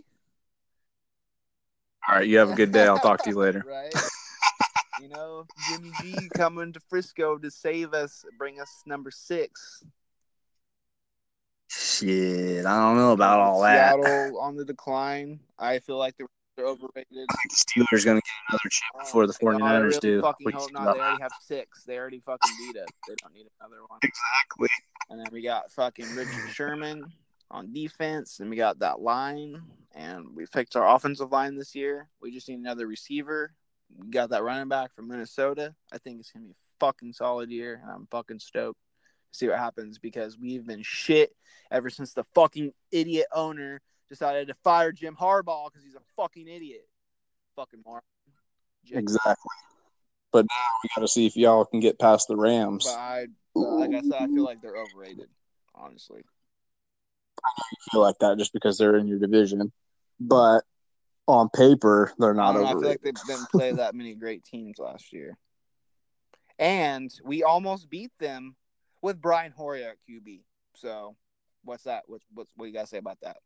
All right, you have a good day. I'll talk to you later. Right. You know, Jimmy G coming to Frisco to save us, bring us number six. Shit, I don't know about all Seattle that. Seattle on the decline. I feel like they're, they're overrated. I think the Steelers going to get another chip before the Oh, no, I 49ers really do. fucking What do you hope think not. about They already have six. They already fucking beat us. They don't need another one. Exactly. And then we got fucking Richard Sherman on defense, and we got that line, and we fixed our offensive line this year. We just need another receiver. We got that running back from Minnesota. I think it's gonna be a fucking solid year, and I'm fucking stoked to see what happens because we've been shit ever since the fucking idiot owner decided to fire Jim Harbaugh because he's a fucking idiot. Fucking moron. Exactly. But now we got to see if y'all can get past the Rams. But I, but like I said, I feel like they're overrated, honestly. I know you feel like that just because they're in your division, but on paper they're not I don't know, overrated. I feel like they didn't play that many great teams last year, and we almost beat them with Brian Hoyer at Q B. So, what's that? What's what's what you gotta say about that?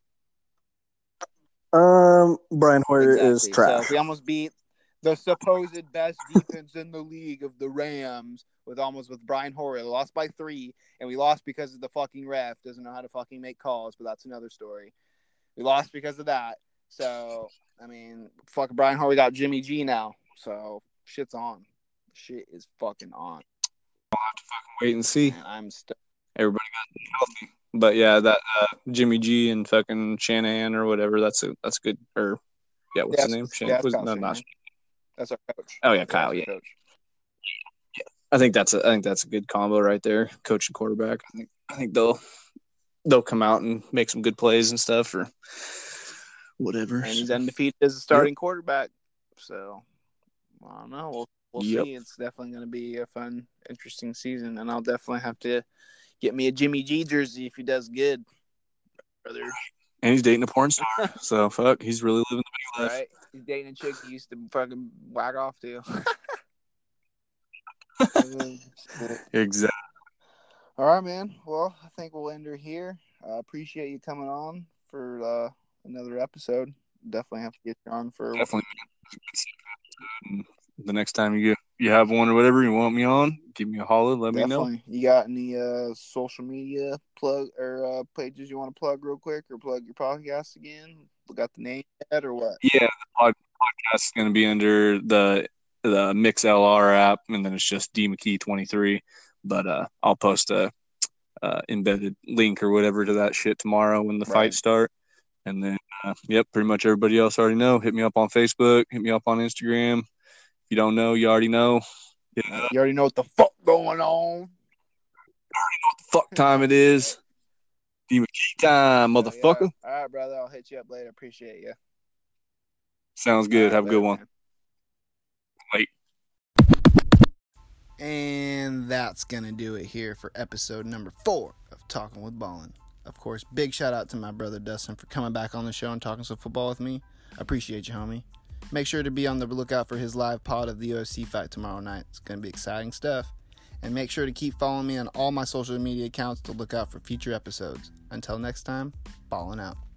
Um, Brian Hoyer Exactly. is trash. So if we almost beat the supposed best defense in the league of the Rams with almost with Brian Hoyer, they lost by three, and we lost because of the fucking ref doesn't know how to fucking make calls, but that's another story. We lost because of that. So I mean, fucking Brian Hoyer, we got Jimmy G now. So shit's on. Shit is fucking on. I'll have to fucking wait and see. Man, I'm st- Everybody got healthy. But yeah, that uh, Jimmy G and fucking Shanahan or whatever, that's a that's good. Or yeah, what's yeah, his name? yeah, Shanahan. Was, Kyle no, not Shanahan. That's our coach. Oh yeah, Kyle. Yeah, coach. yeah. I think that's a I think that's a good combo right there, coach and quarterback. I think I think they'll they'll come out and make some good plays and stuff or whatever. And he's undefeated as a starting yep. quarterback. So I don't know. We'll we'll yep. see. It's definitely going to be a fun, interesting season, and I'll definitely have to get me a Jimmy G jersey if he does good, brother. And he's dating a porn star, so fuck, he's really living the big life. Right? He's dating a chick he used to fucking whack off to. Exactly. All right, man. Well, I think we'll end her here. I uh, appreciate you coming on for uh, another episode. Definitely have to get you on for definitely. The next time you get, you have one or whatever you want me on, give me a holler. Let definitely. me know. You got any uh, social media plug or uh, pages you want to plug real quick, or plug your podcast again? Got the name yet, or what? Yeah, the podcast is going to be under the the Mix L R app, and then it's just D McKee twenty-three. But uh, I'll post a uh, embedded link or whatever to that shit tomorrow when the right. fights start. And then, uh, yep, pretty much everybody else already know. Hit me up on Facebook. Hit me up on Instagram. If you don't know, you already know. Yeah. You already know what the fuck going on. You already know what the fuck time it is. D McKee time, motherfucker. Yeah. All right, brother. I'll hit you up later. Appreciate you. Sounds good. Right, Have a good one. Man. Wait. And that's going to do it here for episode number four of Talking with Ballin. Of course, big shout out to my brother Dustin for coming back on the show and talking some football with me. I appreciate you, homie. Make sure to be on the lookout for his live pod of the U F C fight tomorrow night. It's going to be exciting stuff. And make sure to keep following me on all my social media accounts to look out for future episodes. Until next time, ballin' out.